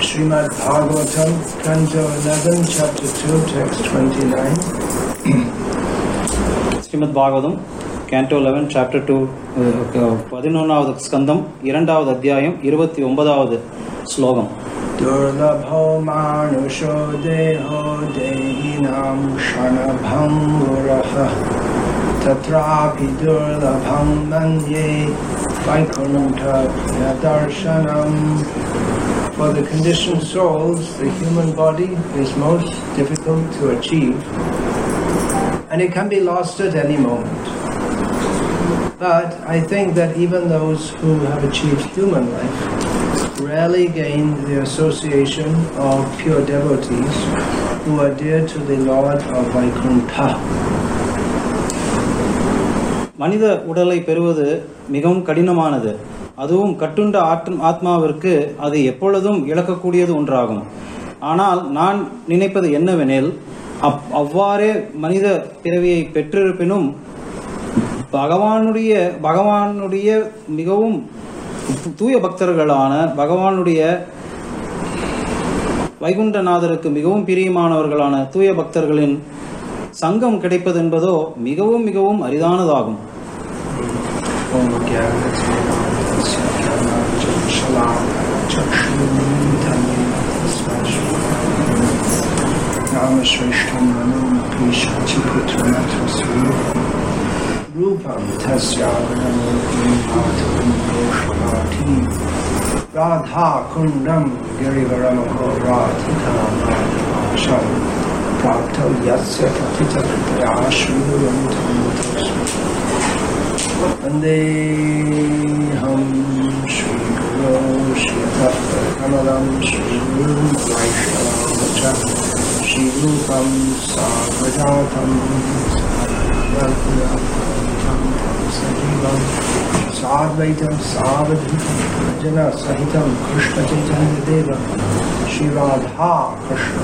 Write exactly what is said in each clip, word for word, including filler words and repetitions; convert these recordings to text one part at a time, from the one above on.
Srimad Bhagavatam, Canto eleven, Chapter two, Text twenty-nine. Srimad Bhagavatam, Canto eleven, Chapter two, பதினொன்றாவது ஸ்கந்தம் இரண்டாவது அத்தியாயம் இருபத்தி ஒன்பதாவது ஸ்லோகம். Durlabho manusho deho dehinam shanabhanguraha tatrapi durlabham manye vaikuntha darshanam. For the conditioned souls, the human body is most difficult to achieve, and it can be lost at any moment. But I think that even those who have achieved human life rarely gain the association of pure devotees who are dear to the Lord of Vaikuntha. மனித உடலை பெறுவது மிகவும் கடினமானது. அதுவும் கட்டுண்ட ஆத்மாவிற்கு அது எப்பொழுதும் இழக்கக்கூடியது ஒன்றாகும். ஆனால் நான் நினைப்பது என்னவெனில், அப் அவ்வாறே மனித பிறவியை பெற்றிருப்பினும் பகவானுடைய பகவானுடைய மிகவும் தூய பக்தர்களான பகவானுடைய வைகுண்டநாதருக்கு மிகவும் பிரியமானவர்களான தூய பக்தர்களின் சங்கம் கிடைப்பது என்பதோ மிகவும் மிகவும் அரிதானதாகும். Rupam tasyavanam bhatam Radha kundam girivaramako radhika madhasham prapto yasya patita kripaya shrivantam vandeham shri guru shri tattva kamalam shri guru vaishnavacha shri rupam sarvajatam Sadvaitam Savadhitam Rajana Sahitam Krishna Chaitanya Deva Shri Radha Krishna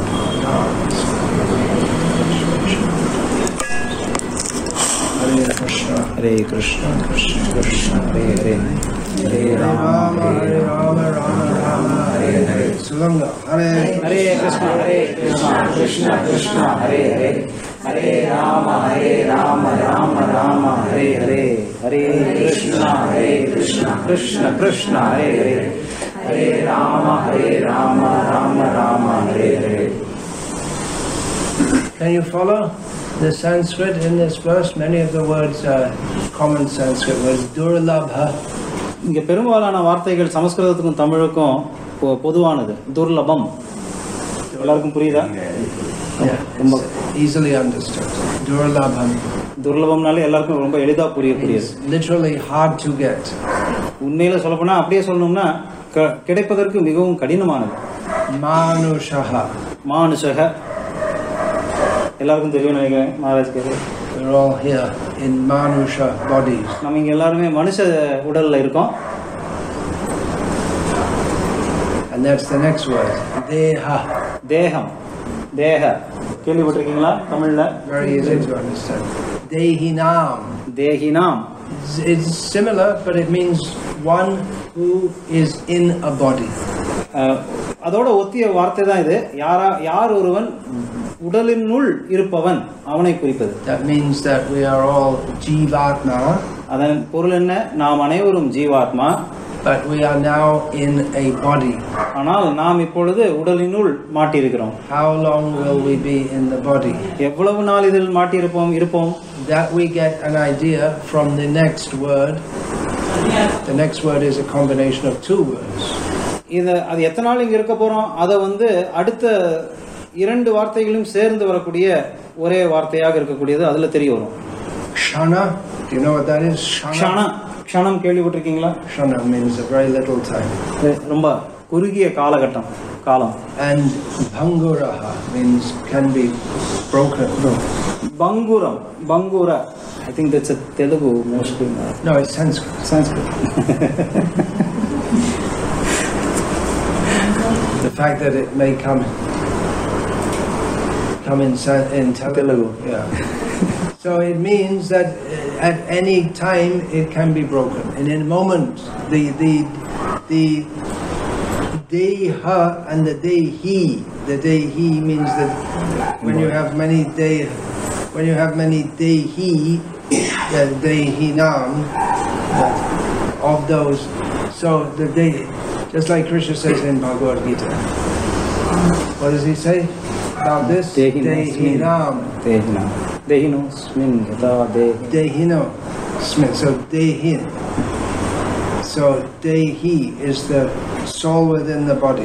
Hare Krishna Hare Krishna Krishna Krishna Hare Hare Hare Rama Hare Rama Rama Rama Hare Hare. Sulanga Hare Hare Krishna Hare Krishna Krishna Krishna Hare Hare Hare Rama Hare Rama Rama Rama Hare Hare. Hare Krishna Hare Krishna Krishna Krishna Hare Hare Hare Rama Hare Rama Rama Rama Hare Hare. Can you follow the Sanskrit in this verse? Many of the words are common Sanskrit words. Durlabha. இங்கே பெரும்பாலான வார்த்தைகள் சமஸ்கிருதத்துக்கும் தமிழுக்கும் பொதுவானது. துர்லபம். எல்லாருக்கும் புரியுதா? ரொம்ப easily understood. Durlabham. துர்லபம்னாலே எல்லாருக்கும் ரொம்ப எளிதா புரியக்கூடியது. Literally hard to get. உண்மையில சொல்லப்போனா அப்படியே சொல்லணும்னா கிடைப்பதற்கு மிகவும் கடினமானது. மானுஷஹ. மானுஷஹ. எல்லாருக்கும் தெரியும் நினைக்கிறேன். மகாராஜ் கேட்க. We're all here in manusha bodies. நம்ம இங்க எல்லாருமே மனுஷ உடல்ல இருக்கோம். And that's the next word. Deha. தேகம். தேக. கேள்விப்பட்டிருக்கீங்களா தமிழ்ல? Very easy to understand. Dehinam. Dehinam. It's similar, but it means one who is in a body. அதோட ஒத்திய வார்த்தை தான் இது. யாரா யார் ஒருவன் உடலினுள் இருப்பவன் அவனை குறிப்பது. That means that we are all jivatma. அதன் பொருள் என்ன? நாம் அனைவரும் ஜீவாத்மா. But we are now in a body. ஆனால் நாம் இப்பொழுது உடலினுள் மாட்டியிருக்கிறோம். How long will we be in the body? எவ்வளவு நாள் இதில் மாட்டியிருப்போம் இருப்போம்? That we get an idea from the next word. The next word is a combination of two words. இது அது எத்தனை நாள் இங்க இருக்க போறோம் அதை வந்து அடுத்த இரண்டு வார்த்தைகளும் சேர்ந்து வரக்கூடிய ஒரே வார்த்தையாக இருக்கக்கூடியது அதுல தெரிய வரும். Shana. Do you know what that is? Shana. க்ஷணம் கேள்விப்பட்டிருக்கீங்களா? Shana means a very little time. ரொம்ப குறுகிய காலகட்டம் காலம். And bhanguraha means can be broken. Banguram, Bangura. I think that's a Telugu mostly. No, it's Sanskrit. Sanskrit. The fact that it may come come in in Telugu. Yeah. So it means that at any time it can be broken. And in a moment, the the the deha and the dehi. The dehi means that when you have many de, when you have many dehi, the dehinam, of those. So the dehi, just like Krishna says in Bhagavad Gita. What does he say about this? Dehinam. Dehinam. Dehinosmin. Dehinosmin. So dehin. So dehi is the soul within the body.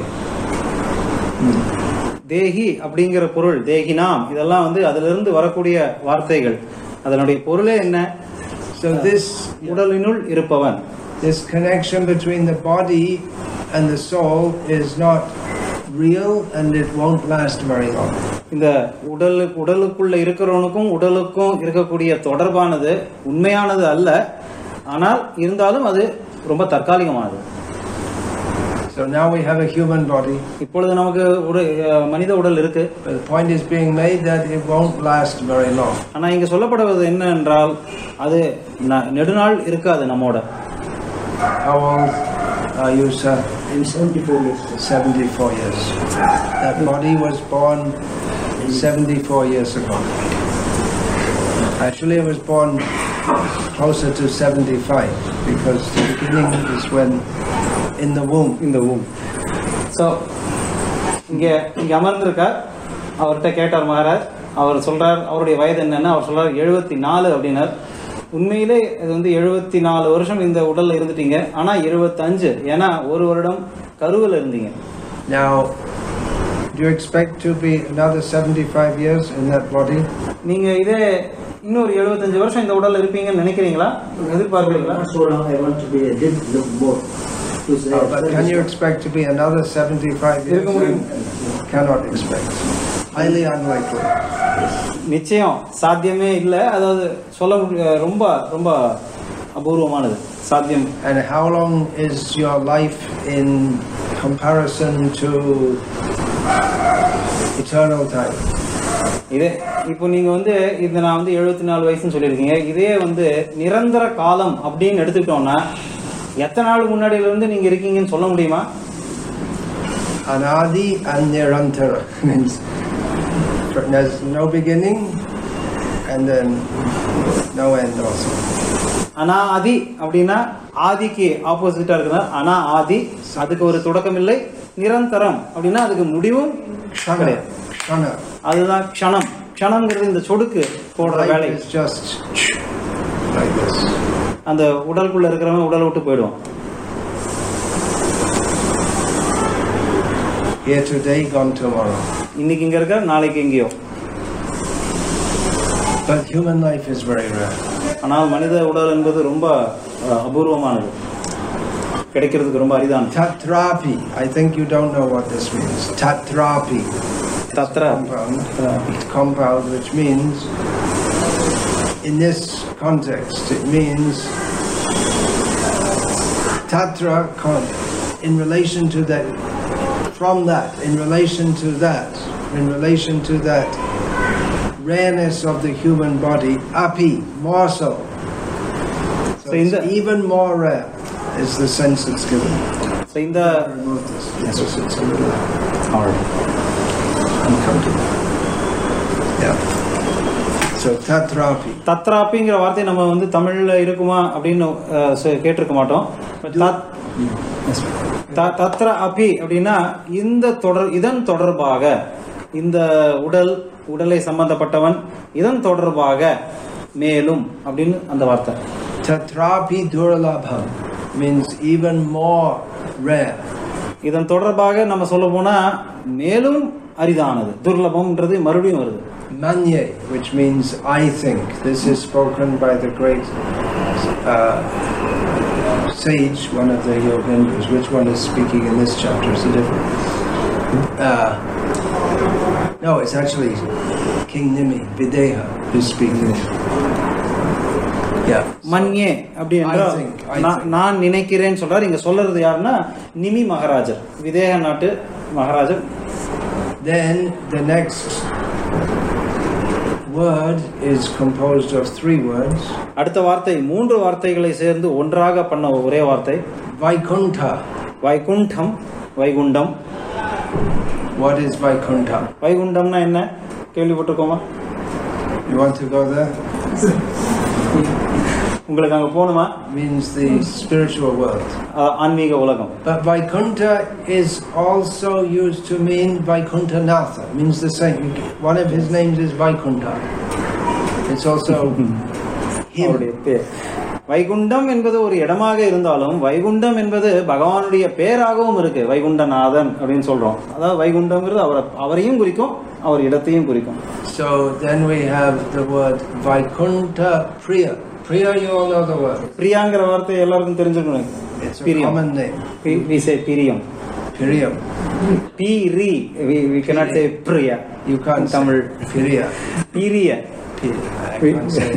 தேஹி அப்படிங்கிற பொருள், தேஹினாம், இதெல்லாம் வந்து அதிலிருந்து வரக்கூடிய வார்த்தைகள். அதனுடைய பொருளே என்ன? So this உடலினுள் இருப்பவன். This connection between the body and the soul is not real and it won't last very long. இந்த உடல் உடலுக்குள்ள இருக்கிறவனுக்கும் உடலுக்கும் இருக்கக்கூடிய தொடர்பானது உண்மையானது அல்ல, ஆனால் இருந்தாலும் அது ரொம்ப தற்காலிகமானது. So now we have a human body. இப்பொழுது நமக்கு ஒரு மனித உடல் இருக்கு. But the point is being made that it won't last very long. ஆனா இங்க சொல்லப்படுவது என்ன என்றால் அது நெடுநாள் இருக்காது நம்மோட. How old are you, sir? I'm seventy-four years. seventy-four years. That body was born seventy-four years ago. Actually, it was born closer to seventy-five because the beginning is when in the womb. In the womb. So, இங்க இங்க அமர்ந்திருக்கார். அவர்கிட்ட கேட்டார் மகாராஜ். அவர் சொல்றார் அவருடைய வயது என்னன்னா, அவர் சொல்றார் எழுபத்தி நாலு அப்படின்னார். உண்மையிலே இது வந்து எழுபத்தி நாலு வருஷம் இந்த உடல்ல இருந்துட்டீங்க. ஆனா எழுபத்தஞ்சு, ஏன்னா ஒரு வருடம் கருவில் இருந்தீங்க. Now, do you expect to be another seventy-five years in that body? நீங்க இதே இன்னொரு எழுபத்தஞ்சு வருஷம் இந்த உடல்ல இருப்பீங்கன்னு நினைக்கிறீங்களா? எதிர்பார்க்கிறீங்களா? So long I want to be a bit look more. Oh, but can you expect to be another seventy-five years? Cannot expect. Highly unlikely. நிச்சயம் சாத்தியமே இல்லை. அதாவது சொல்ல ரொம்ப ரொம்ப அபூர்வமானது, சாத்தியம். And how long is your life in comparison to eternal time? இதே இப்போ நீங்க வந்து இது நான் வந்து எழுபத்தி நாலு வயசுன்னு சொல்லியிருக்கீங்க. இதே வந்து நிரந்தர காலம் அப்படின்னு எடுத்துக்கிட்டோம்னா எத்தனை நாள் முன்னாடியில இருந்து நீங்க இருக்கீங்கன்னு சொல்ல முடியுமா? Anadi and Nirantara means there's no beginning and then no end also. அனாதி அப்படின்னா ஆதிக்கு ஆப்போசிட்டா இருக்குதா? அனா ஆதி, அதுக்கு ஒரு தொடக்கம் இல்லை. நிரந்தரம் அப்படின்னா அதுக்கு முடிவும் கிடையாது. அதுதான் க்ஷணம். க்ஷணம்ங்கிறது இந்த சொடுக்கு போடுற வேலை. அந்த உடலுக்குள்ள இருக்கிறவங்க உடலை விட்டு போயிடுவோம். Here today, gone tomorrow. இன்னைக்கு இங்க இருக்க, நாளைக்கு எங்கேயோ. But human life is very rare. ஆனால் மனித உடல் என்பது ரொம்ப அபூர்வமானது, கிடைக்கிறதுக்கு ரொம்ப அரிதானது. Tatrapi. I think you don't know what this means. Tatrapi. Tatra. Compound. It's compound, which means in this context, it means tatra in relation to that, from that, in relation to that, in relation to that rareness of the human body, api, more so. So, so it's the, even more rare is the sense it's given. So in the yes, it's a little hard. Uncountable. Yeah. So tatrapi. தத்ராப்பிங்கிற வார்த்தை நம்ம வந்து தமிழ்ல இருக்குமா அப்படின்னு கேட்டிருக்க மாட்டோம். தத்ர அபி அப்படின்னா இந்த தொடர், இதன் தொடர்பாக, இந்த உடல், உடலை சம்பந்தப்பட்டவன், இதன் தொடர்பாக, மேலும் அப்படின்னு அந்த வார்த்தை. Tatrapi durlabham means even more rare. இதன் தொடர்பாக நம்ம சொல்ல போனா மேலும் அரிதானது. துர்லபம்ன்றது மறுபடியும் வருது. Manye, which means I think. This is spoken by the great uh, sage, one of the Yogendras. Which one is speaking in this chapter? Is it different? Uh, no, it's actually King Nimi, Videha, who's speaking. Yeah. மன்யே அப்படின்னா நான் நினைக்கிறேன்னு சொல்றாரு. இங்க சொல்றது யாருன்னா நிமி மகாராஜர், விதேக நாட்டு மகாராஜர். Then the next word is composed of three words. அடுத்த வார்த்தை மூன்று வார்த்தைகளை சேர்ந்து ஒன்றாக பண்ண ஒரே வார்த்தை. Vaikuntha. Vaikuntham. Vaikuntham. What is Vaikuntha? வைகுண்டம்னா என்ன கேள்விப்பட்டிருக்கோமா? You want to go there? உங்களுக்கு அங்க போணுமா? Means the spiritual world. ஆன்மீக உலகம். But Vaikuntha is also used to mean Vaikunthanatha. Means the same. One of his names is Vaikuntha. It's also him. Vaikuntham என்பது ஒரு இடமாக இருந்தாலும் வைகுண்டம் என்பது பகவானுடைய பேராகவும் இருக்கு. வைகுண்டநாதன் அப்படின்னு சொல்றோம். அதாவது வைகுண்டம்ங்கிறது அவர் அவரையும் குறிக்கும், அவர் இடத்தையும் குறிக்கும். So then we have the word Vaikuntha Priya. Priya, you all know the word. பிரியாங்கிற வார்த்தை எல்லாருக்கும் தெரிஞ்சிருக்கணும். It's a common name. We say Piriyam. Piriyam. Piri. We, we cannot say Priya. You can't Tamil. say Piriya. Piriya. I can't say.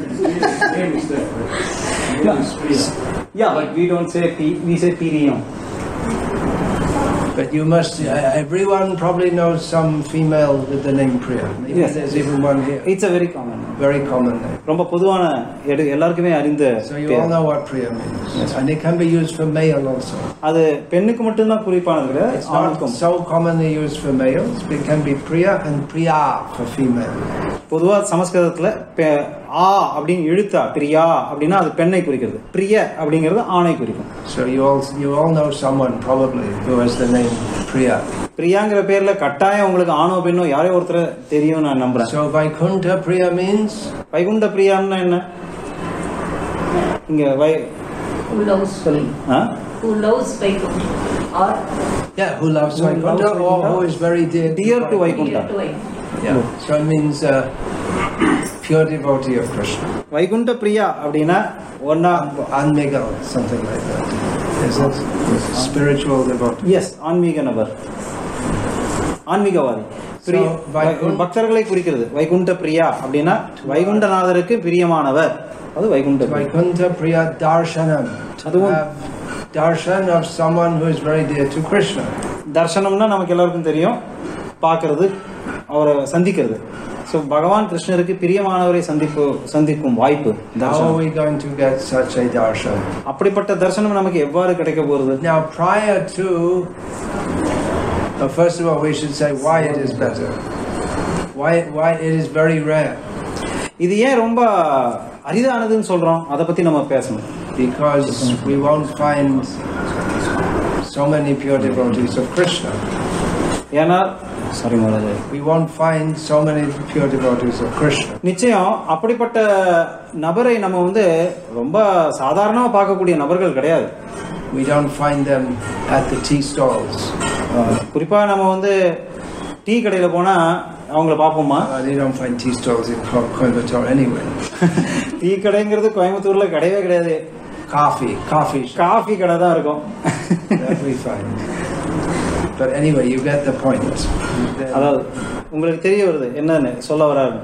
Yeah, but we don't say P, we say Piriyam. But you must, everyone probably knows some female with the name Priya. Maybe yes. There's even one here. It's a very common name. Very common name. ரொம்ப பொதுவான எல்லாருக்குமே அறிந்த. So you all know what Priya means. Yes. And it can be used for male also. அது பெண்ணுக்கு மட்டும் தான் குறிப்பானது கிடையாது. It's not so commonly used for males. It can be Priya and Priya for female. பொதுவா சமஸ்கிருதத்துல ஆ அப்படின்னு இழுத்தா பிரியா அப்படின்னா அது பெண்ணை குறிக்கிறது. பிரிய அப்படிங்கிறது ஆணை குறிக்கும். So you all you all know someone probably who has the name Priya. பிரியாங்கிற பேர்ல கட்டாயம் உங்களுக்கு ஆணோ பெண்ணோ யாரோ ஒருத்தர் தெரியும் நான் நம்புறேன். So Vaikuntha Priya means Vaikunta பிரியான்னா என்ன? இங்க வை who loves huh? who loves Vaikuntha or yeah who loves who Vaikuntha loves or who is very dear dear to Vaikuntha. Vaikuntha. Yeah. So it means uh, pure devotee of Krishna. Vaikunta Priya அப்படின்னா ஒன்னா Anmiga or something like that. Is it spiritual devotee? Yes, ஆன்மீக நபர், ஆன்மீகவாதி. பக்தர்களை குறிக்கிறது. வைகுண்ட பிரியா அப்படின்னா வைகுண்டநாதருக்கு பிரியமானவர், அது வைகுண்ட. Vaikuntha Priya Darshanam. அதுவும் darshan of someone who is very dear to Krishna. தர்சனம்னா நமக்கு எல்லாருக்கும் தெரியும், பார்க்கறது, அவரை சந்திக்கிறது. ஸோ பகவான் கிருஷ்ணருக்கு பிரியமானவரை சந்திப்பு சந்திக்கும் வாய்ப்பு. How are we going to get such a darshan? அப்படிப்பட்ட தரிசனம் நமக்கு எவ்வாறு கிடைக்க போகிறது? Now prior to uh, first of all we should say why it is better. Why why it is very rare. இது ஏன் ரொம்ப அரிதானதுன்னு சொல்றோம், அதை பத்தி நம்ம பேசணும். Because we won't find so many pure devotees of Krishna. ஏன்னா sorry Maharaja, we won't find so many pure devotees of Krishna. நிச்சயம் அப்படிப்பட்ட நபரை நம்ம வந்து ரொம்ப சாதாரணமா பார்க்கக்கூடிய நபர்கள் கிடையாது. We don't find them at the tea stalls. குறிப்பா நம்ம வந்து டீ கடையில போனா அவங்கள பாப்போமா? Uh, they don't find tea stalls in Coimbatore anyway. Tea கடைங்கிறது கோயம்புத்தூர்ல கிடையவே கிடையாது. Coffee, coffee. காஃபி கடை தான் இருக்கும். That we find. But anyway, you get the point. அதாவது உங்களுக்கு தெரிய வருது என்னன்னு சொல்ல வராரு.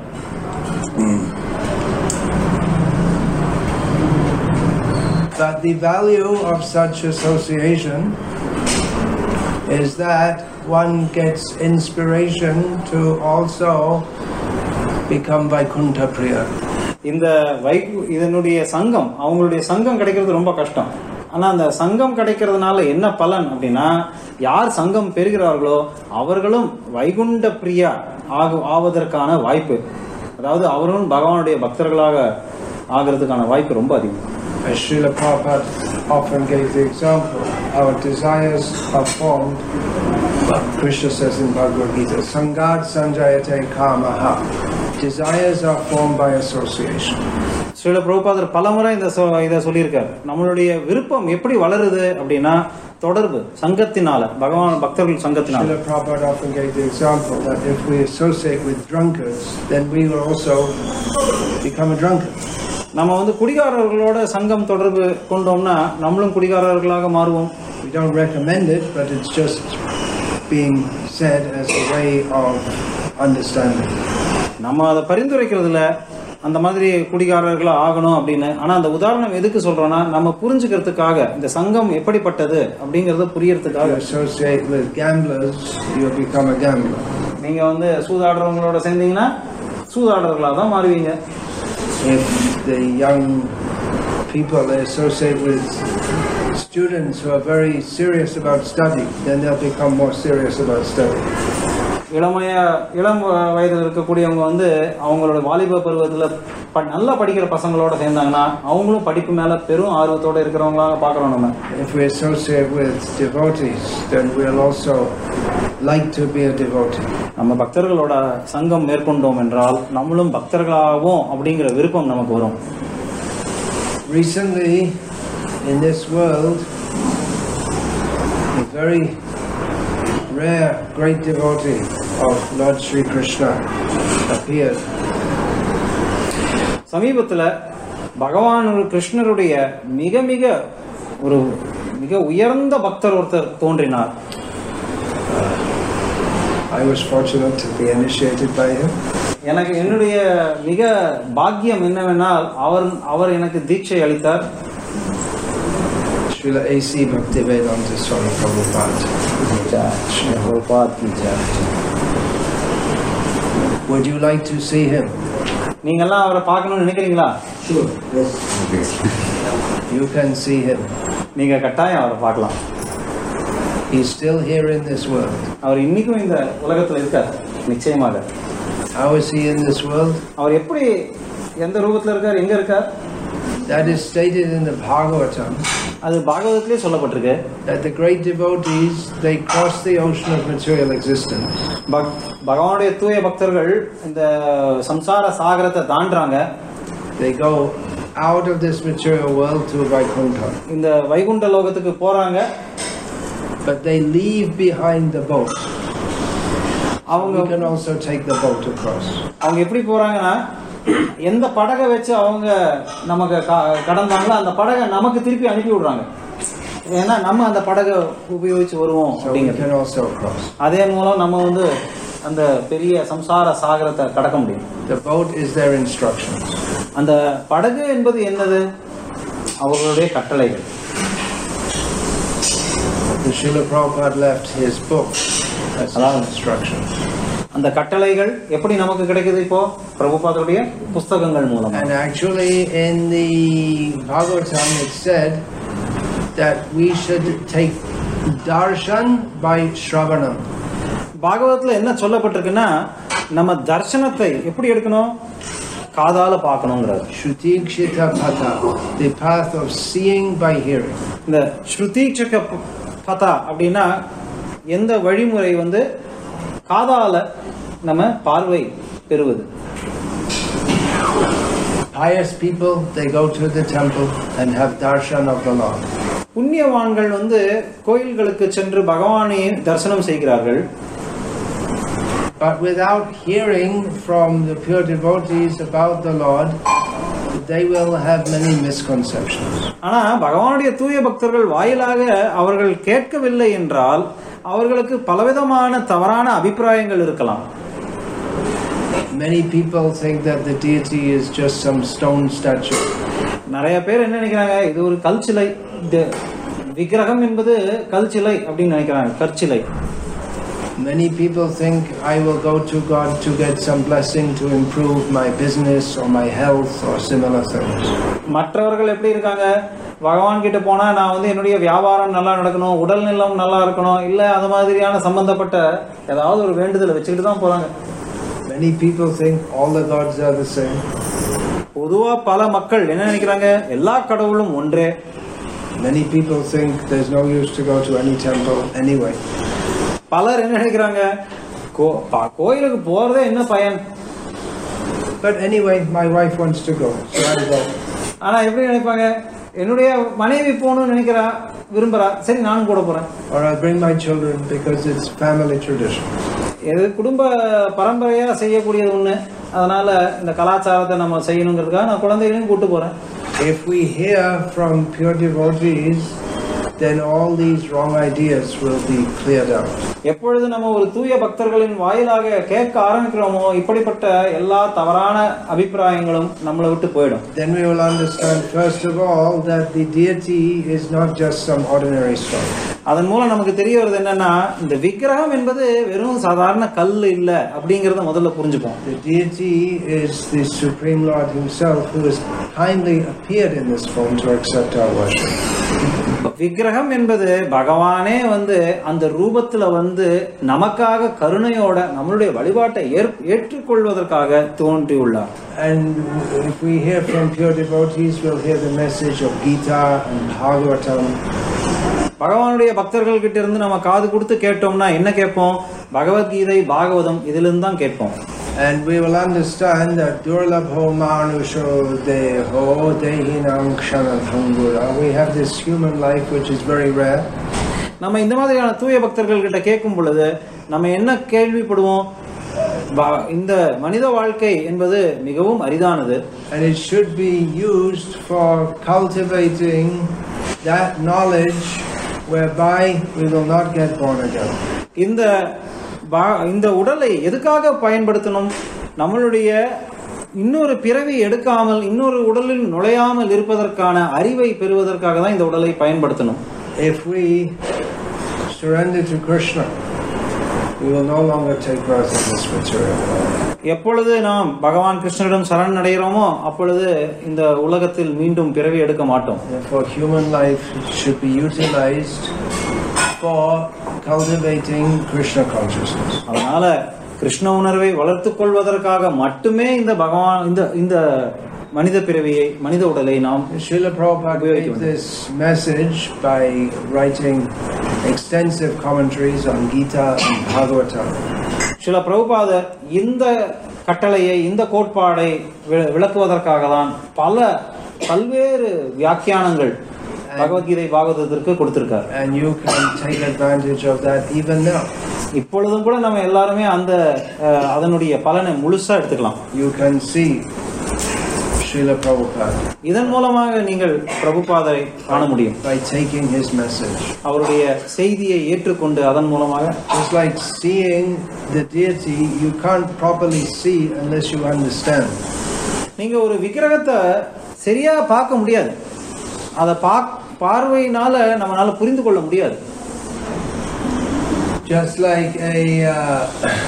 But the value of such association is that one gets inspiration to also become Vaikuntha Priya. இந்த வைகு இதனுடைய சங்கம், அவங்களுடைய சங்கம் கிடைக்கிறது ரொம்ப கஷ்டம். ஆனா அந்த சங்கம் கிடைக்கிறதுனால என்ன பலன் அப்படின்னா, யார் சங்கம் பெறுகிறார்களோ அவர்களும் வைகுண்ட பிரியா ஆகு ஆவதற்கான வாய்ப்பு, அதாவது அவரும் பகவானுடைய பக்தர்களாக ஆகிறதுக்கான வாய்ப்பு ரொம்ப அதிகம். As Srila Prabhupada often gave the example, our desires are formed, well, Krishna says in Bhagavad Gita, Sangad Sanjayate Kamaha. Desires are formed by association. Srila பிரபுபாதர் பலமுறை இந்த இதை சொல்லியிருக்காரு. நம்மளுடைய விருப்பம் எப்படி வளருது அப்படின்னா தொடர்பு சங்கத்தினால, பகவான் பக்தர்கள் சங்கத்தினால. Srila Prabhupada often gave the example that if we associate with drunkards, then we will also become a drunkard. நம்ம வந்து குடிகாரர்களோட சங்கம் தொடர்பு கொண்டோம்னா நம்மளும் குடிகாரர்களாக மாறுவோம். We don't recommend it, but it's just being said as a way of understanding. நம்ம அதை பரிந்துரைக்கிறதுல அந்த மாதிரி குடிகாரர்களா ஆகணும் அப்படின்னு. ஆனா அந்த உதாரணம் எதுக்கு சொல்றோம்னா, நம்ம புரிஞ்சுக்கிறதுக்காக, இந்த சங்கம் எப்படிப்பட்டது அப்படிங்கறத புரியறதுக்காக. Associate with gamblers, you become a gambler. நீங்க வந்து சூதாடுறவங்களோட சேர்ந்தீங்கன்னா சூதாடுறவங்களா தான் மாறுவீங்க. If the young people they associate with students who are very serious about study, then they'll become more serious about study. இளமைய இளம் வயதில் இருக்கக்கூடியவங்க வந்து அவங்களோட வாலிப பருவத்தில் ப நல்லா படிக்கிற பசங்களோட சேர்ந்தாங்கன்னா அவங்களும் படிப்பு மேலே பெரும் ஆர்வத்தோடு இருக்கிறவங்களாக பார்க்குறோம் நம்ம. If we associate with devotees, then we'll also like to be a devotee. நம்ம பக்தர்களோட சங்கம் மேற்கொண்டோம் என்றால் நம்மளும் பக்தர்களாகவும் அப்படிங்கிற விருப்பம் நமக்கு வரும். Recently, in this world, a very rare, great devotee of Lord Sri Krishna appeared. சமீபத்தில் பகவான் கிருஷ்ணருடைய மிக மிக ஒரு மிக உயர்ந்த பக்தர் ஒருத்தர் தோன்றினார். I was fortunate to be initiated by him. எனக்கு என்னுடைய மிக பாக்கியம் என்னவென்றால் அவர் அவர் எனக்கு தீட்சை அளித்தார். Srila A C Bhaktivedanta Swami Prabhupada. Would you like to see him? நீங்கெல்லாம் அவரை பார்க்கணும்னு நினைக்கிறீங்களா? Sure. Yes. You can see him. நீங்க கட்டாயம் அவரை பார்க்கலாம். He's still here in this world. அவர் இன்னைக்கும் இந்த உலகத்துல இருக்கார் நிச்சயமாக. How is he in this world? அவர் எப்படி எந்த ரூபத்துல இருக்கார், எங்க இருக்கார்? That is stated in the Bhagavatam. அது பாகவதத்திலே சொல்லப்பட்டிருக்கு. That the great devotees, they cross the ocean of material existence. பகவானுடைய தூய பக்தர்கள் இந்த சம்சார சாகரத்தை தாண்டுறாங்க. They go out of this material world to Vaikuntha. இந்த வைகுண்ட லோகத்துக்கு போறாங்க. But they leave behind the boat. அவங்க We can also take the boat across. அவங்க எப்படி போறாங்கன்னா எந்த படகை வச்சு அவங்க நமக்கு கடந்தாங்களோ அந்த படகை நமக்கு திருப்பி அனுப்பி விடுறாங்க. ஏன்னா நம்ம அந்த படகை உபயோகிச்சு வருவோம் அப்படிங்கிறது. அதே மூலம் நம்ம வந்து அந்த பெரிய சம்சார சாகரத்தை கடக்க முடியும். The boat is their instructions. அந்த படகு என்பது என்னது? அவர்களுடைய கட்டளைகள். The Srila Prabhupada left his book as instructions. அந்த கட்டளைகள் எப்படி நமக்கு கிடைக்குது? இப்போ பிரபுபாதருடைய புத்தகங்கள் மூலம். And actually in the Bhagavatam it said that we should take darshan by shravanam. பாகவதத்துல என்ன சொல்லப்பட்டிருக்குன்னா நம்ம தர்சனத்தை எப்படி எடுக்கணும்? காதால பார்க்கணும்ங்கறது. Shrutikshita patha, the path of seeing by hearing. இந்த ஸ்ருதிக்ஷக பதா அப்படின்னா எந்த வழிமுறை வந்து காதால நம்ம பார்வை பெறுவது. Pious people, they go to the temple and have darshan of the Lord. புண்ணியவான்கள் வந்து கோயில்களுக்கு சென்று பகவானை தரிசனம் செய்கிறார்கள். But without hearing from the pure devotees about the Lord, they will have many misconceptions. ஆனா பகவானுடைய தூய பக்தர்கள் வாயிலாக அவர்கள் கேட்கவில்லை என்றால் அவர்களுக்கு பலவிதமான தவறான அபிப்பிராயங்கள் இருக்கலாம். Many people think that the deity is just some stone statue. நிறைய பேர் என்ன நினைக்கிறாங்க? இது ஒரு கல்சிலை, விக்கிரகம் என்பது கல்சிலை அப்படின்னு நினைக்கிறாங்க. கற்சிலை. Many people think I will go to God to get some blessing to improve my business or my health or similar things. மற்றவர்கள் எப்படி இருக்காங்க? பகவான் கிட்ட போனா நான் வந்து என்னுடைய வியாபாரம் நல்லா நடக்கணும், உடல் நலம் நல்லா இருக்கணும், இல்ல அது மாதிரியான சம்பந்தப்பட்ட ஏதாவது ஒரு வேண்டுதலை வச்சுக்கிட்டு தான் போறாங்க. Many people think all the gods are the same. பொதுவா பல மக்கள் என்ன நினைக்கிறாங்க? எல்லா கடவுளும் ஒன்றே. Many people think there's no use to go to any temple anyway. பலர் என்ன நினைக்கிறாங்க? கோயிலுக்கு போறதே என்ன பயன்? But anyway, my wife wants to go, so I go. ஆனா எப்படி நினைப்பாங்க? என்னுடைய மனைவி போகணும்னு நினைக்கிறா, விரும்புறா, சரி நானும் கூட போறேன். Or I bring my children because it's family tradition. இது குடும்ப பரம்பரையா செய்யக்கூடியது ஒண்ணு, அதனால இந்த கலாச்சாரத்தை நம்ம செய்யணுங்கிறதுக்காக நான் குழந்தைகளையும் கூட்டு போறேன். If we hear from pure devotees, then all these wrong ideas will be cleared out. எப்பொழுது நம்ம ஒரு தூய பக்தர்களின் வாயிலாக கேட்க ஆரம்பிக்கிறோமோ இப்படிப்பட்ட எல்லா தவறான அபிப்பிராயங்களும் நம்மளை விட்டு போயிடும். Then we will understand first of all that the deity is not just some ordinary stone. அதன் மூலம் நமக்கு தெரிய வருது என்னன்னா இந்த விக்கிரகம் என்பது வெறும் சாதாரண கல் இல்ல அப்படிங்கறத முதல்ல புரிஞ்சுப்போம். The deity is the Supreme Lord himself who has kindly appeared in this form to accept our worship. விக்கிரகம் என்பது பகவானே வந்து அந்த ரூபத்துல வந்து நமக்காக கருணையோட நம்மளுடைய வழிபாட்டை ஏற்றுக்கொள்வதற்காக தோன்றியுள்ளார். And if we hear from pure devotees, we'll hear the message of Gita and Bhagavatam. பகவானுடைய பக்தர்கள் கிட்ட இருந்து நம்ம காது கொடுத்து கேட்டோம்னா என்ன கேட்போம்? பகவத்கீதை, பாகவதம் இதிலிருந்து தான் கேட்போம். And we will understand that Durlabho Manusho Deho Dehinam Kshanabhangura. We have this human life which is very rare. நம்ம இந்த மாதிரியான தூய பக்தர்கள் கிட்ட கேட்கும் பொழுது நம்ம என்ன கேள்விப்படுவோம்? இந்த மனித வாழ்க்கை என்பது மிகவும் அரிதானது. And it should be used for cultivating that knowledge whereby we will not get born again. இந்த இந்த உடலை எதுக்காக பயன்படுத்தணும்? நம்மளுடைய இன்னொரு பிறவி எடுக்காமல் இன்னொரு உடலில் நுழையாமல் இருப்பதற்கான அறிவை பெறுவதற்காக தான் இந்த உடலை பயன்படுத்தணும். If we surrender to Krishna, we will no longer take birth in this material world. எப்பொழுது நாம் பகவான் கிருஷ்ணரிடம் சரண் அடைகிறோமோ அப்பொழுது இந்த உலகத்தில் மீண்டும் பிறவி எடுக்க மாட்டோம். Therefore, human life should be utilized for cultivating Krishna consciousness. அதனால கிருஷ்ண உணர்வை வளர்த்துக் கொள்வதற்காக மட்டுமே இந்த பகவான் இந்த இந்த மனித பிறவியை மனித உடலை நாம் Srila Prabhupada gave this message by writing extensive commentaries on Gita and Bhagavatam. Srila பிரபுபாதர் இந்த கட்டளையை இந்த கோட்பாடை விளக்குவதற்காக தான் பல பல்வேறு வியாக்கியானங்கள் பகவத்கீதை பாகவதத்திற்கு கொடுத்திருக்கார். And you can take advantage of that even now. இப்பொழுதும் கூட நம்ம எல்லாருமே அந்த அதனுடைய பலனை முழுசா எடுத்துக்கலாம். You can see Srila Prabhupada. இதன் மூலமாக நீங்கள் பிரபுபாதரை காண முடியும். By taking his message. அவருடைய செய்தியை ஏற்றுக்கொண்டு அதன் மூலமாக. It's like seeing the deity you can't properly see unless you understand. நீங்க ஒரு விக்கிரகத்தை சரியா பார்க்க முடியாது. அத பார்வையினால நம்மளால புரிந்து கொள்ள முடியாது. Just like a uh,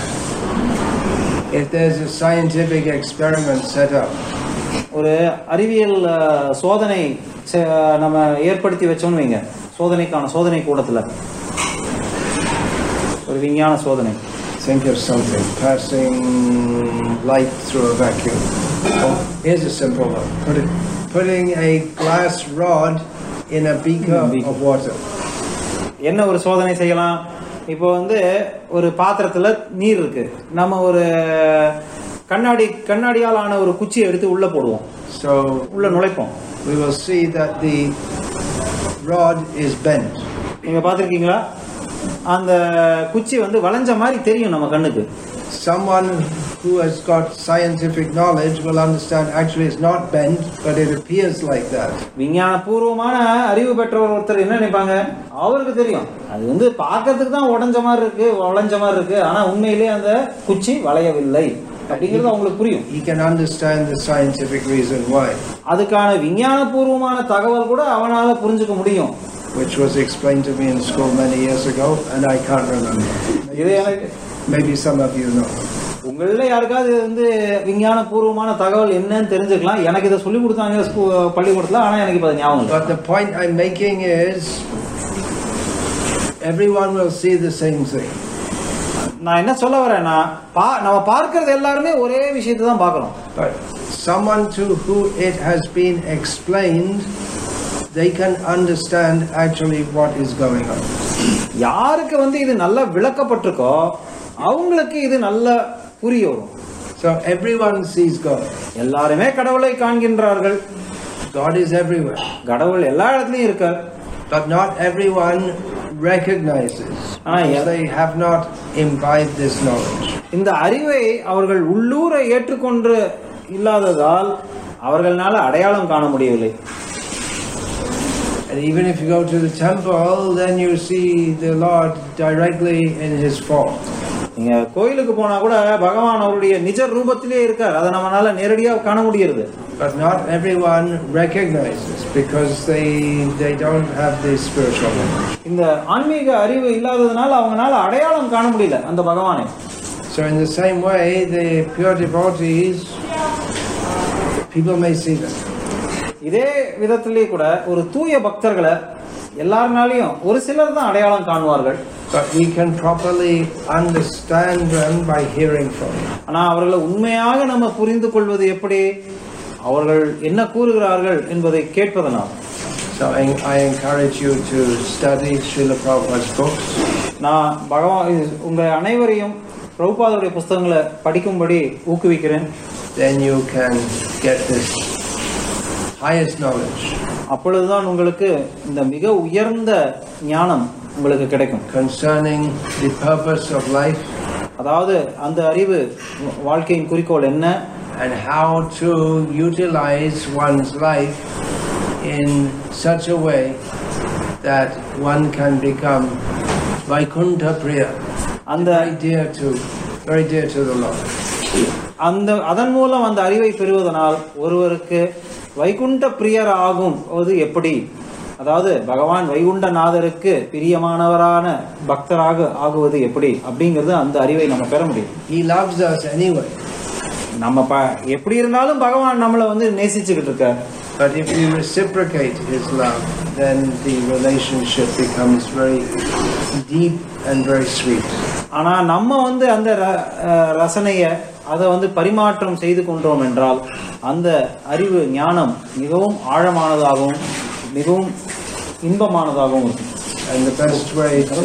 if there's a scientific experiment set up. ஒரு அறிவியல் சோதனை நம்ம ஏற்படுத்தி வச்சோம்னு வைங்க. சோதனைக்கான சோதனை கூடத்துல ஒரு விஞ்ஞான சோதனை. Think of something passing light through a vacuum. Oh, here's a simple one. Put it, putting a glass rod in a beaker of water. என்ன ஒரு சோதனை செய்யலாம்? இப்போ வந்து ஒரு பாத்திரத்துல நீர் இருக்கு. நம்ம ஒரு கண்ணாடி கண்ணாடியால் ஆன ஒரு குச்சியை எடுத்து உள்ள போடுவோம். So உள்ள நுழைப்போம். We will see that the rod is bent. நீங்க பாத்திருக்கீங்களா? அந்த குச்சி வந்து வளைஞ்ச மாதிரி தெரியும் நம்ம கண்ணுக்கு. Someone who has got scientific knowledge will understand actually it's not bent, but it appears like that. விஞ்ஞான பூர்வமான அறிவு பெற்றவர் ஒருத்தர் என்ன நினைப்பாங்க? அவருக்கு தெரியும் அது வந்து பார்க்கிறதுக்கு தான் உடைஞ்ச மாதிரி இருக்கு, வளைஞ்ச மாதிரி இருக்கு, ஆனா உண்மையிலே அந்த குச்சி வளையவில்லை அப்படிங்கிறது அவங்களுக்கு புரியும். He can understand the scientific reason why. அதுக்கான விஞ்ஞான பூர்வமான தகவல் கூட அவனால புரிஞ்சுக்க முடியும். Which was explained to me in school many years ago and I can't remember. இது எனக்கு Maybe some of you know. உங்களில் யாருக்காவது வந்து விஞ்ஞான பூர்வமான தகவல் என்னன்னு தெரிஞ்சுக்கலாம். எனக்கு இதை சொல்லி கொடுத்தாங்க பள்ளிக்கூடத்தில், ஆனால் எனக்கு இப்போ ஞாபகம் இல்லை. But the point I'm making is everyone will see the same thing. நான் என்ன சொல்ல வரேன்னா நம்ம பார்க்கறது எல்லாருமே ஒரே விஷயத்தை தான் பார்க்குறோம். But someone to who it has been explained, they can understand actually what is going on. யாருக்கு வந்து இது நல்லா விளக்கப்பட்டிருக்கோ அவங்களுக்கு இது நல்லா புரிய வரும். So everyone sees God. எல்லாருமே கடவுளை காண்கின்றார்கள். God is everywhere. கடவுள் எல்லா இடத்துலயும் இருக்கார். But not everyone recognizes. They have not imbibed this knowledge. இந்த அறிவை அவர்கள் உள்ளூர ஏற்றுக்கொண்டு இல்லாததால் அவர்களால அடையாளம் காண முடியவில்லை. And even if you go to the temple, then you see the Lord directly in his form. நீங்க கோயிலுக்கு போனா கூட பகவான் அவருடைய நிஜ ரூபத்திலே இருக்கார். அதை நம்மளால நேரடியாக காண முடிகிறது. But not everyone recognizes because they they don't have this spiritual knowledge. இந்த ஆன்மீக அறிவு இல்லாததனால அவங்களால அடையாளம் காண முடியல அந்த பகவானை. So in the same way, the pure devotees, people may see them. இதே விதத்திலே கூட ஒரு தூய பக்தர்களை எல்லாருனாலையும் ஒரு சிலர் தான் அடையாளம் காணுவார்கள். But we can properly understand them by hearing from them. ஆனா அவர்களை உண்மையாக நம்ம புரிந்து கொள்வது எப்படி? அவர்கள் என்ன கூறுகிறார்கள் என்பதை கேட்பதனால். So I, I encourage you to study Srila Prabhupada's books. நான் பகவான் உங்க அனைவரையும் பிரபுபாதருடைய புத்தகங்களை படிக்கும்படி ஊக்குவிக்கிறேன். Then you can get this highest knowledge. அப்பொழுதுதான் உங்களுக்கு இந்த மிக உயர்ந்த ஞானம் உங்களுக்கு கிடைக்கும். Concerning the purpose of life. அதாவது அந்த அறிவு வாழ்க்கையின் குறிக்கோள் என்ன? And how to utilize one's life in such a way that one can become Vaikuntha Priya, and very dear to, very dear to the Lord. அந்த அதன் மூலம் அந்த அறிவை பெறுவதனால் ஒருவருக்கு வைகுண்ட பிரியர் ஆகும் அது எப்படி? அதாவது பகவான் வைகுண்டநாதருக்கு பிரியமானவரான பக்தராக ஆகுவது எப்படி அப்படிங்கிறது அந்த அறிவை நம்ம பெற முடியும். He loves us anyway. நம்ம ப எப்படி இருந்தாலும் பகவான் நம்மளை வந்து நேசிச்சுக்கிட்டு இருக்கார். But if we reciprocate his love, then the relationship becomes very deep and very sweet. ஆனா நம்ம வந்து அந்த ரசனையை அதை வந்து பரிமாற்றம் செய்து கொண்டோம் என்றால் அந்த அறிவு ஞானம் மிகவும் ஆழமானதாகவும் மிகவும் இன்பமானதாகவும் இருக்கும். And the best way to,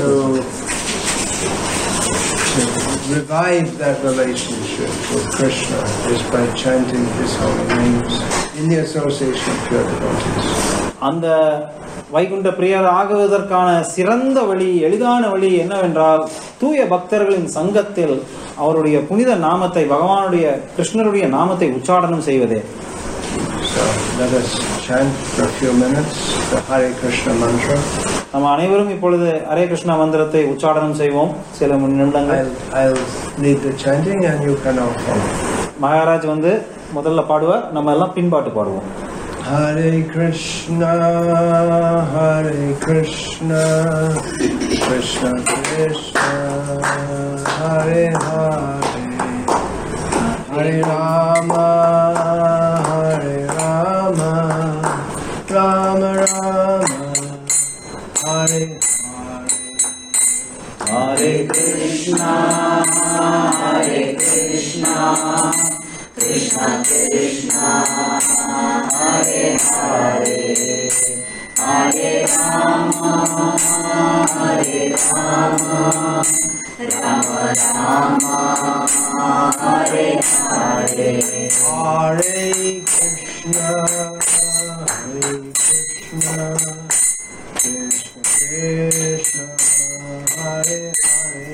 to revive that relationship with Krishna is by chanting his holy names in the association of pure devotees. அந்த வைகுண்ட பிரியர் ஆகுவதற்கான சிறந்த வழி, எளிதான வழி என்னவென்றால் தூய பக்தர்களின் சங்கத்தில் அவருடைய புனித நாமத்தை, பகவானுடைய கிருஷ்ணருடைய நாமத்தை உச்சாடனம் செய்வதே. So let us chant for a few minutes the Hare Krishna mantra. நம்ம அனைவரும் இப்பொழுது ஹரே கிருஷ்ணா மந்திரத்தை உச்சாடனம் செய்வோம் சில நிமிடங்கள். I'll, I'll lead the chanting and you can all follow. Maharaj வந்து முதல்ல பாடுவார், நம்ம எல்லாம் பின்பாட்டு பாடுவோம். Hare Krishna, Hare Krishna, Krishna Krishna, Hare Hare, Hare Rama, Hare Rama, Rama Rama, Hare Hare. Hare Krishna, Hare Krishna, Krishna Krishna, Hare Hare, Hare Rama, Hare Rama, Rama Rama, Hare Hare. Hare Krishna, Hare Krishna, Krishna Krishna, Hare Hare,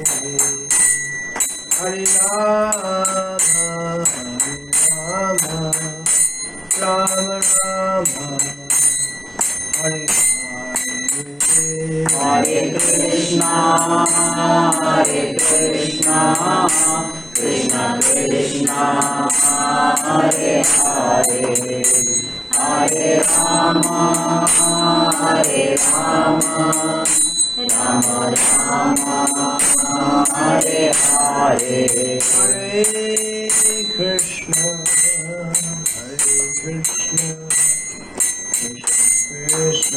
Hare Rama, Hare Rama, Rama Rama, Hare Hare. Hare Krishna, Hare Krishna, Krishna Krishna, Hare Hare, Hare Rama, Hare Rama, Rama Rama, Hare Hare. Hare Krishna, Hare Krishna, Krishna Krishna,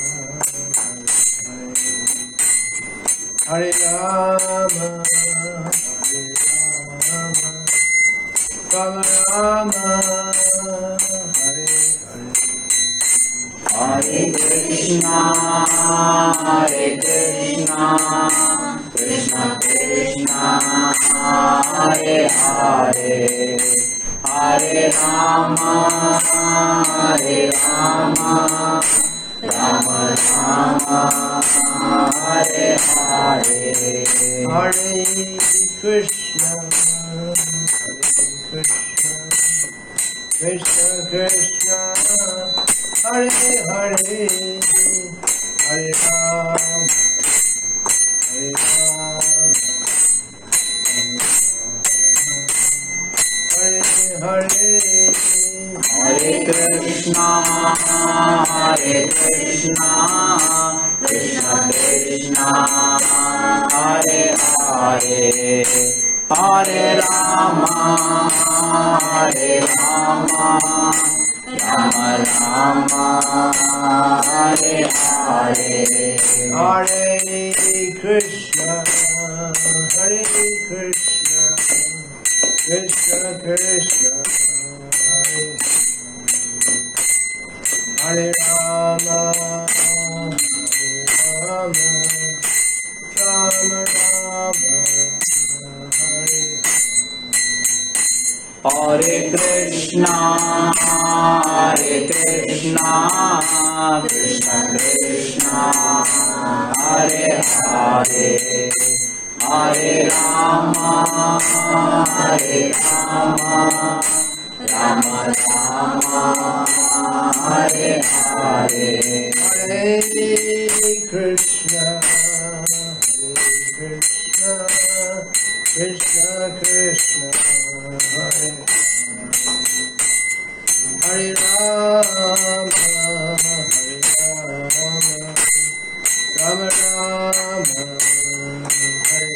Hare Rama, Hare Rama, Rama Rama, Hare Hare. Hare Krishna, Hare Krishna, Krishna Krishna, Hare Hare, Hare Rama, Hare Rama, Rama Rama, Hare Hare. Hare Krishna, Hare Krishna, Krishna Krishna, Hare Hare, Hare Rama, Hare Rama, Hare Hare. Hare Krishna, Hare Krishna, Krishna Krishna, Hare Hare, Hare Rama, Hare Rama, Rama Rama, Hare Hare, Hare Krishna, Hare Krishna, Krishna Krishna, Hare Hare Rama, Hare Rama, Rama Rama, Hare Hare Krishna, Hare Krishna, Krishna Krishna, Hare Hare, Hare Rama, Hare Rama, Rama Rama, Hare Hare, Hare Krishna, Hare Krishna, Krishna Krishna, Hare Hare Rama, Hare Rama, Rama Rama, Hare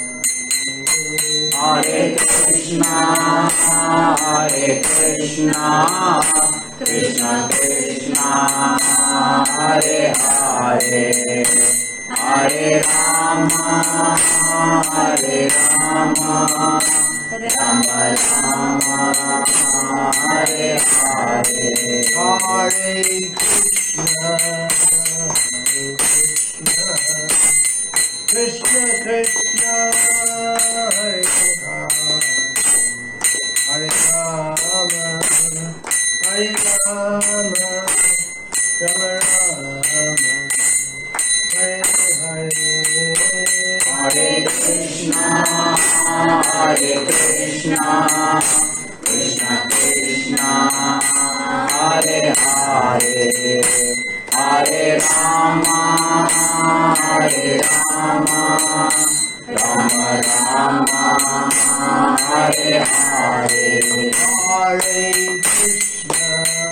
Hare Krishna, Hare Krishna, Krishna Krishna, Hare Hare, Hare Rama, Hare Rama, Rama Rama, Hare Hare, Hare Krishna, Hare Krishna, Krishna Krishna, Hare Hare, Hare Rama, Hare Rama, Rama Rama, Hare Hare. Hare Krishna, Hare Krishna, Krishna Krishna, Hare Hare, Hare Rama, Hare Rama, Rama Rama, Hare Hare, Hare Krishna,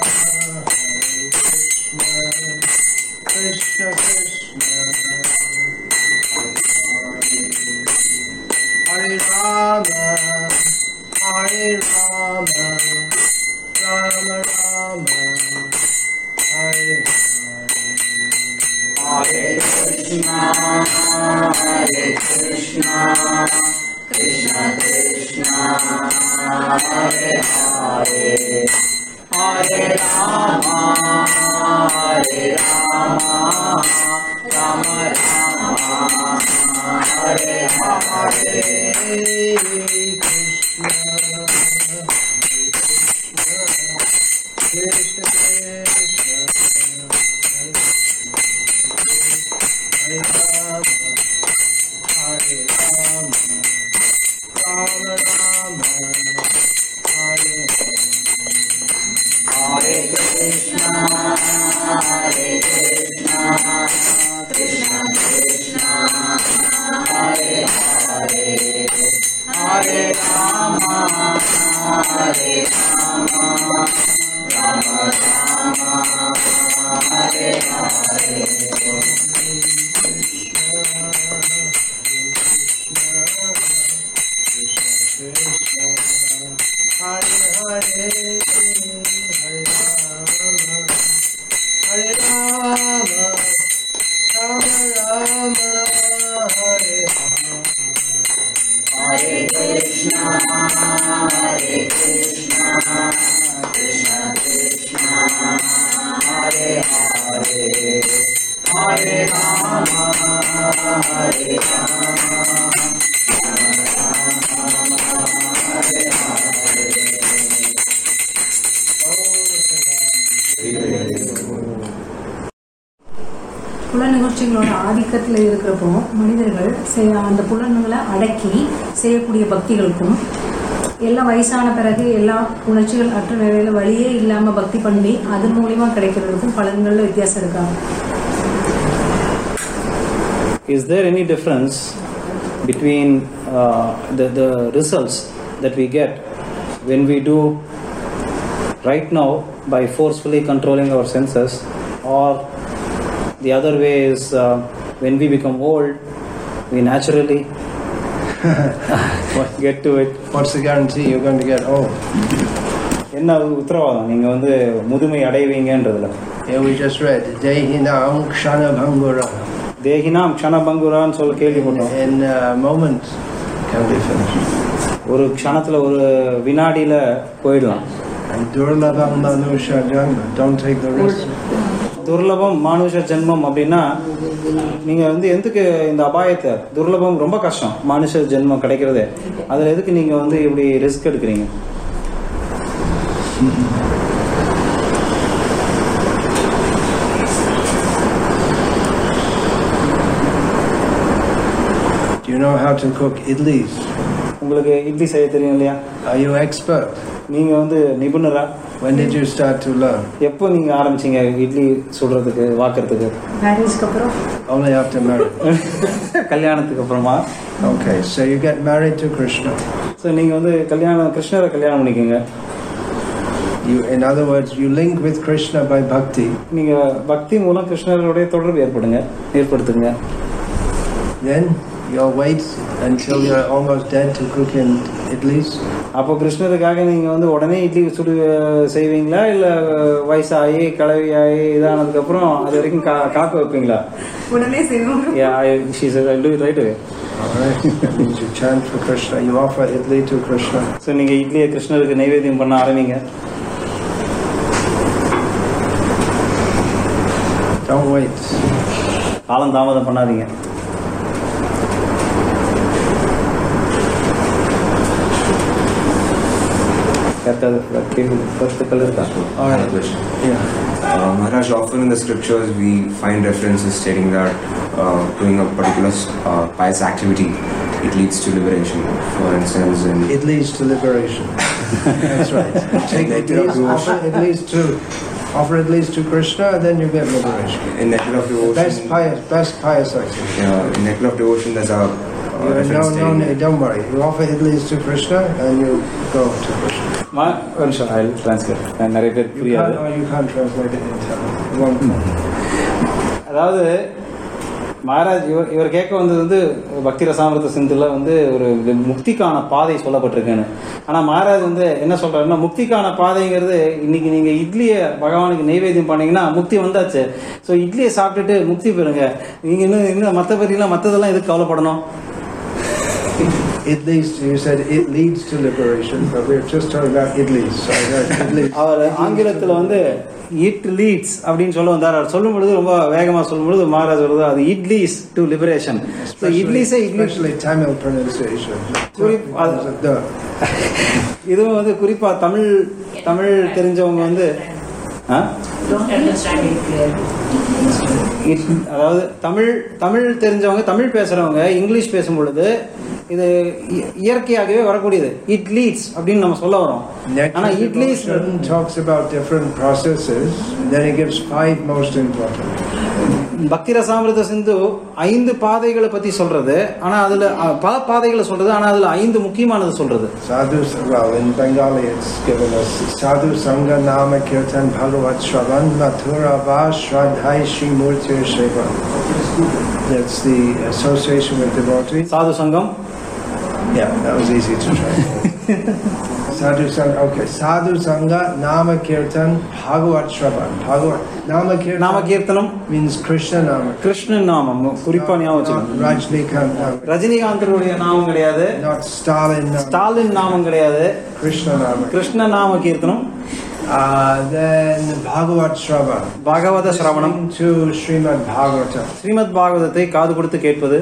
Hare Krishna, Krishna Krishna, Hare Rama, Hare Rama, Rama Rama, Hare Hare Krishna, Hare Krishna, Krishna Krishna, Hare Hare, Hare Rama, Hare Rama, Rama Rama, Hare Hare, Krishna, Krishna, Hare Rama, Hare Rama, Rama Rama, Hare Hare Krishna, Hare Krishna, Krishna Krishna, Hare Hare, Hare Rama, Hare Rama, Rama Rama, Hare Hare. Hare Hare, Hare Rama, Hare Rama, Rama Rama, Hare Hare Krishna, Hare Krishna, Krishna Krishna, Hare Hare, Hare Rama, Hare Rama, Hare Hare. புல நிகழ்ச்சிகளோட ஆதிக்கத்தில் இருக்கிறப்போ மனிதர்கள் செய்ய அந்த புலன்களை அடக்கி செய்யக்கூடிய பக்திகளுக்கும் எல்லாம் வயசான பிறகு எல்லா உணர்ச்சிகள் அற்ற நிலையில வழியே இல்லாம பக்தி பண்ணி அது மூலியமா கிடைக்கிறதுக்கும் பலன்கள்ல வித்தியாசம் இருக்காங்க. Is there any difference between uh, the the results that we get when we do right now by forcefully controlling our senses, or the other way is uh, when we become old, we naturally get to it? What's the guarantee you're going to get old? என்ன உத்தரவாதம் நீங்க வந்து முதுமை அடைவீங்கன்றதுல? Here we just read Dehinam Kshana Bhangura. தேகினாம் க்ஷண பங்குரான்னு சொல்ல கேள்விப்பட்டோம். In a moment can be finished. ஒரு க்ஷணத்துல ஒரு வினாடியில போயிடலாம். And Durlabham Manusha Janma. Don't take the risk. துர்லபம் மானுஷ ஜென்மம் அப்படின்னா நீங்க வந்து எதுக்கு இந்த அபாயத்தை, துர்லபம் ரொம்ப கஷ்டம் மானுஷ ஜென்மம் கிடைக்கிறதே, அதுல எதுக்கு நீங்க வந்து இப்படி ரிஸ்க் எடுக்கிறீங்க? Do you know how to cook idlis? உங்களுக்கு இட்லி செய்ய தெரியும் இல்லையா? Are you expert? நீங்க வந்து நிபுணரா? When did you start to learn? எப்போ நீங்க ஆரம்பிச்சீங்க இட்லி சுடுறதுக்கு, வாக்குறதுக்கு? மேரேஜ்க்கு அப்புறம். Only after marriage. கல்யாணத்துக்கு அப்புறமா. Okay, so you get married to Krishna. So நீங்க வந்து கல்யாணம் கிருஷ்ணரை கல்யாணம் பண்ணிக்கோங்க. You, in other words, you link with Krishna by bhakti. நீங்க பக்தி மூலம் கிருஷ்ணருடைய தொடர்பு ஏற்படுங்க ஏற்படுத்துங்க. Then you'll wait until you're almost dead to cook in idlis. அப்போ கிருஷ்ணருக்காக நீங்க வந்து உடனே இட்லி சுடு செய்வீங்களா, இல்ல வயசாகி கிளவியாகி இதானதுக்கு அப்புறம் அது வரைக்கும் கா காக்க வைப்பீங்களா? உடனே செய்வோம். Yeah, I, she said I'll do it right away. All right. That means you chant for Krishna. You offer idli to Krishna. So நீங்க இட்லியை கிருஷ்ணருக்கு நைவேத்தியம் பண்ண ஆரம்பிங்க. Don't wait. காலம் தாமதம் பண்ணாதீங்க. All right. Yeah. Uh, Maharaj, often in the scriptures we find references stating that uh, doing a particular uh, pious activity, it leads to liberation. For instance, in It leads to liberation. That's right. Take idlis, offer idlis to offer idlis to Krishna, and then you get liberation. in Nectar of Devotion, Best pious, best pious activity. uh, in Nectar of Devotion, there's a uh, You, reference no, no, stating no, don't worry. You offer idlis to Krishna, and you go to Krishna. மா ஒரு நிமிஷம் ஐ translate. நிறைய பேர் You புரியாது. can't, or you can't translate it in Tamil. It won't come. அதாவது மகாராஜ் இவர் இவர் கேட்க வந்தது வந்து பக்தி ரசாமிரத சிந்துல வந்து ஒரு முக்திக்கான பாதை சொல்லப்பட்டிருக்குன்னு. ஆனால் மகாராஜ் வந்து என்ன சொல்றாருன்னா, முக்திக்கான பாதைங்கிறது இன்னைக்கு நீங்க இட்லியை பகவானுக்கு நைவேத்தியம் பண்ணீங்கன்னா முக்தி வந்தாச்சு. ஸோ இட்லியை சாப்பிட்டுட்டு முக்தி பெறுங்க. நீங்க இன்னும் இன்னும் மற்ற பற்றிலாம் மற்றதெல்லாம் எதுக்கு கவலைப்படணும்? It leads to, you said it leads to liberation, but we're just talking about idlis. So that idlis. அவர் ஆங்கிலத்தில் வந்து இட் லீட்ஸ் அப்படின்னு சொல்ல வந்தார். அவர் சொல்லும் பொழுது ரொம்ப வேகமாக சொல்லும் பொழுது மகாராஜ் வருது, அது it leads to liberation. So இட்லிஸே இட்லி Especially Tamil pronunciation. குறிப்- அது- The. இதுவும் வந்து குறிப்பா தமிழ் தமிழ் தெரிஞ்சவங்க வந்து ஆ? Don't understand it clearly. It அதாவது தமிழ் தமிழ் தெரிஞ்சவங்க, தமிழ் பேசுறவங்க இங்கிலீஷ் பேசும் பொழுது இது இ- இயற்கையாகவே வரக்கூடியது. இட் லீட்ஸ் அப்படின்னு நம்ம சொல்ல வரோம். ஆனா Nectar it leads devotion talks about different processes, then it gives five most important. பக்தி ரசாமிரத சிந்து ஐந்து பாதைகளை பத்தி சொல்றது. ஆனா அதுல அ, பல பாதைகளை சொல்றது. ஆனா அதுல ஐந்து முக்கியமானது சொல்றது. Sadhu, well, in Bengali it's given us Sadhu Sangha Nama Kirtan Bhagavat Shravan Mathura Va Shraddhai Shri Murti Sheva. That's the association with devotees. சாது சங்கம். Yeah, that was easy to try. Sadhu Sangha, okay. Sadhu Sangha Nama Kirtan Bhagavat Shravan. Bhagavat Nama Kirtan நாம கீர்த்தனம் means Krishna Nama. Krishnan நாமம் குறிப்பா ஞாபகம் Not வச்சுக்கணும். Rajnikant Nama. ரஜினிகாந்தருடைய நாமம் கிடையாது. Not Stalin Nama. Stalin நாமம் கிடையாது. Krishna Nama. கிருஷ்ண நாம கீர்த்தனம். Uh, then Bhagavat Shravan. பாகவத சிரவணம். Listening to Srimad Bhagavatam. Srimad பாகவதத்தை காது கொடுத்து கேட்பது.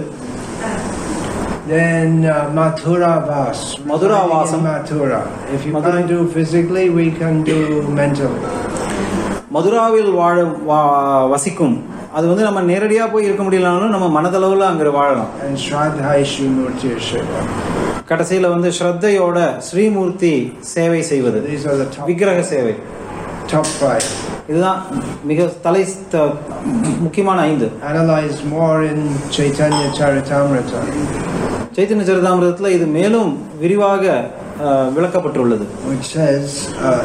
Then uh, Mathura Vas. Madhura Residing in Vasam. Mathura. If you Madhura- can't do physically, we can do mentally. மதுராவில் வாழ வா- வசிக்கும். அது வந்து நம்ம நேரடியா போய் இருக்க முடியலனாலும் நம்ம மனதளவுல அங்க வாழலாம். And Shraddhai Srimurti Shiva. கடைசியில வந்து ஸ்ரத்தையோட ஸ்ரீமூர்த்தி சேவை செய்வது. These are the top, விக்கிரக சேவை. top five. இதுதான் மிக தலை த- முக்கியமான ஐந்து. Analyzed more in Chaitanya Charitamrita, Chaitanya சரிதாமிரதத்துல இது மேலும் விரிவாக அஹ், விளக்கப்பட்டுள்ளது. which says uh,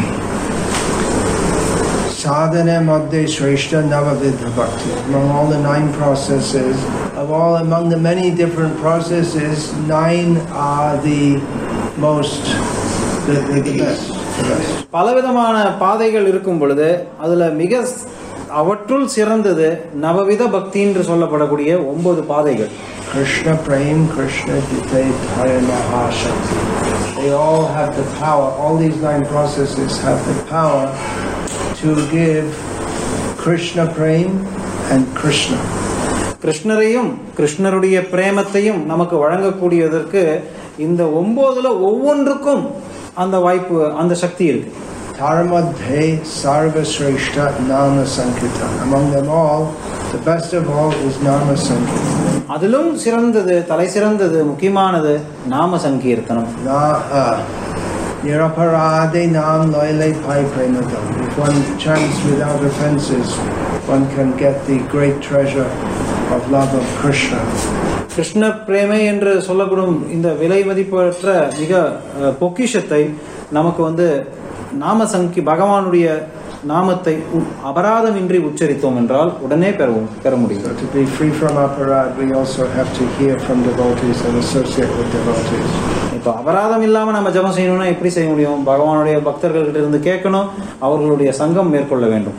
Sadhana Madhya Shrestha Navavidha Bhakti. Among all the nine processes, of all among the many different processes, nine are the most, the, the, the best. the rest. பலவிதமான பாதைகள் இருக்கும் பொழுது அதுல மிக அவற்றுள் சிறந்தது நவவித பக்தி என்று சொல்லப்படக்கூடிய ஒன்பது பாதைகள். Krishna Prem, Krishna Gita, Mahashakti. They all have the power, all these nine processes have the power to give Krishna Prem and Krishna. கிருஷ்ணரையும் கிருஷ்ணருடைய பிரேமத்தையும் நமக்கு வழங்கக்கூடியதற்கு இந்த ஒன்பதுல ஒவ்வொன்றுக்கும் அந்த வாய்ப்பு, அந்த சக்தி இருக்கு. Dharmadhe Sarva Shreshta Nama Sankirtan. Among them all, the best of all is Nama Sankirtan. அதிலும் சிறந்தது, தலை சிறந்தது, முக்கியமானது நாம சங்கீர்த்தனம். Na Niraparade Nam Loile Pai Premadam. If one chants without offenses, one can get the great treasure of love of Krishna. Krishna பிரேமை என்று சொல்லப்படும் இந்த விலை மதிப்பற்ற மிக பொக்கிஷத்தை நமக்கு வந்து நாம சங்கி பகவானுடைய நாமத்தை அபராதமின்றி உச்சரித்தோம் என்றால் உடனே பெறுவோம் பெற முடியும். So to be free from aparad, we also have to hear from devotees and associate with devotees. இப்போ அபராதம் இல்லாம நம்ம ஜெபம் செய்யணும்னா எப்படி செய்ய முடியும்? பகவானுடைய பக்தர்கள்கிட்ட இருந்து கேட்கணும், அவர்களுடைய சங்கம் மேற்கொள்ள வேண்டும்.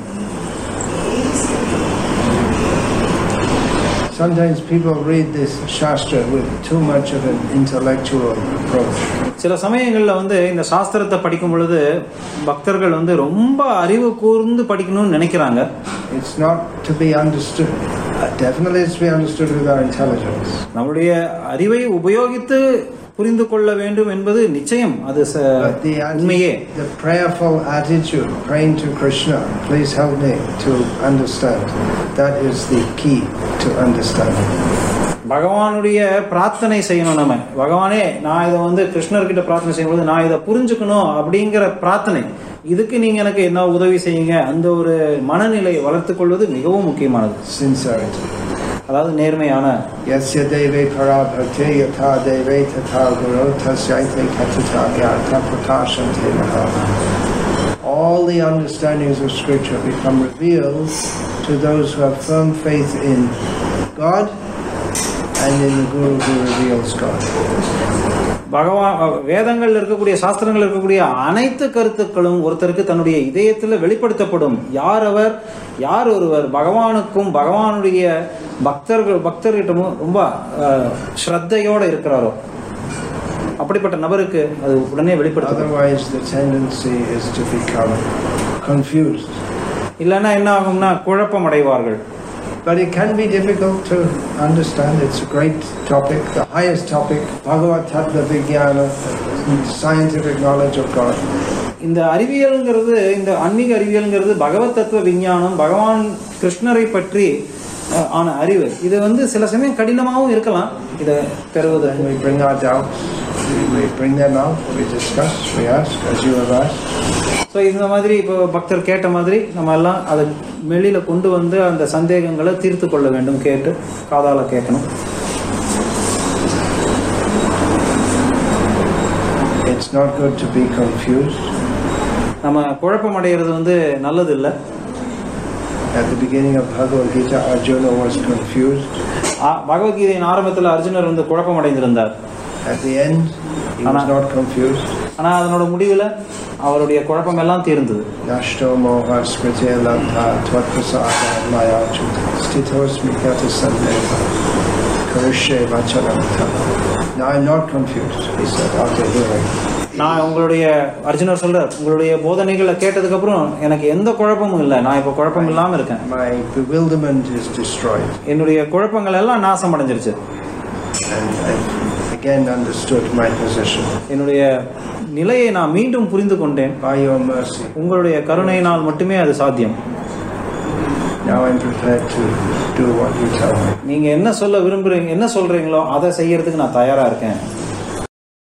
Sometimes people read this Shastra with too much of an intellectual approach. சில சமயங்களில் வந்து இந்த சாஸ்திரத்தை படிக்கும் பொழுது பக்தர்கள் வந்து ரொம்ப அறிவு கூர்ந்து படிக்கணும்னு நினைக்கிறாங்க. It's not to be understood. Definitely it's to be understood with our intelligence. நம்முடைய அறிவை உபயோகித்து புரிந்து கொள்ள வேண்டும் என்பது நிச்சயம், அது உண்மையே. The prayerful attitude, praying to Krishna, please help me to understand. That is the key to understanding. பகவானுடைய பிரார்த்தனை செய்யணும். நம்ம பகவானே, நான் இதை வந்து கிருஷ்ணர்கிட்ட பிரார்த்தனை செய்யும்போது நான் இதை புரிஞ்சுக்கணும் அப்படிங்கிற பிரார்த்தனை, இதுக்கு நீங்க எனக்கு என்ன உதவி செய்யுங்க, அந்த ஒரு மனநிலையை வளர்த்துக் கொள்வது மிகவும் முக்கியமானது. Sincerity. அதாவது நேர்மையான. Yasya deve parabhakti yatha deve tatha guru tasyaite katata gyata prakashante maha. All the understandings of scripture become revealed to those who have firm faith in God and in the Guru who reveals God. பகவான் வேதங்கள் இருக்கக்கூடிய சாஸ்திரங்கள் இருக்கக்கூடிய அனைத்து கருத்துக்களும் ஒருத்தருக்கு தன்னுடைய இதயத்தில் வெளிப்படுத்தப்படும். யார் அவர், யார் ஒருவர் பகவானுக்கும் பகவானுடைய பக்தர்கள் பக்தர்கிட்டமும் ரொம்ப ஸ்ரத்தையோட இருக்கிறாரோ அப்படிப்பட்ட நபருக்கு அது உடனே வெளிப்படுத்தும். Otherwise the tendency is to become confused. இல்லைன்னா என்ன ஆகும்னா குழப்பம் அடைவார்கள். But it can be difficult to understand. It's a great topic, the highest topic, Bhagavad Tattva Vijnana, scientific knowledge of God. இந்த அறிவியல்ங்கிறது, இந்த ஆன்மீக அறிவியல்ங்கிறது பகவத் தத்துவ விஞ்ஞானம், பகவான் கிருஷ்ணரை பற்றி ஆன அறிவு. இது வந்து சில சமயம் கடினமாகவும் இருக்கலாம் இதை பெறுவது. We bring our doubts, we bring them out, we discuss, we ask, as you have asked. So இந்த மாதிரி இப்போ பக்தர் கேட்ட மாதிரி நம்ம எல்லாம் அதை வெளியில கொண்டு வந்து அந்த சந்தேகங்களை தீர்த்து கொள்ள வேண்டும். கேட்டு காதால கேட்கணும். It's not good to be confused. நம்ம குழப்பம் அடைகிறது வந்து நல்லது இல்லை. At the beginning of Bhagavad Gita, Arjuna was confused. பகவத்கீதையின் ஆரம்பத்தில் அர்ஜுனர் வந்து குழப்பம் அடைந்திருந்தார். At the end, he was not confused. ஆனா அதனோட முடிவில் அவருடைய குழப்பம் எல்லாம் தீர்ந்தது. Nashto moha smriti lantha tvatprasada maya chuta stithosmi gata sandeva karishe vachanam tava. Now I'm not confused, he said after hearing. நான் உங்களுடைய அர்ஜுனர் சொல்றார், உங்களுடைய போதனைகளை கேட்டதுக்கு அப்புறம் எனக்கு எந்த குழப்பமும் இல்லை, நான் இப்போ குழப்பம் இல்லாம இருக்கேன். My bewilderment is destroyed. என்னுடைய குழப்பங்கள் எல்லாம் நாசம் அடைஞ்சிருச்சு. And I again understood my position. என்னுடைய நிலையை நான் மீண்டும் புரிந்து கொண்டேன். By your mercy. உங்களுடைய கருணையினால் மட்டுமே அது சாத்தியம். Now I'm prepared to do what you tell me. நீங்க என்ன சொல்ல விரும்புறீங்க, என்ன சொல்றீங்களோ அதை செய்யறதுக்கு நான் தயாரா இருக்கேன்.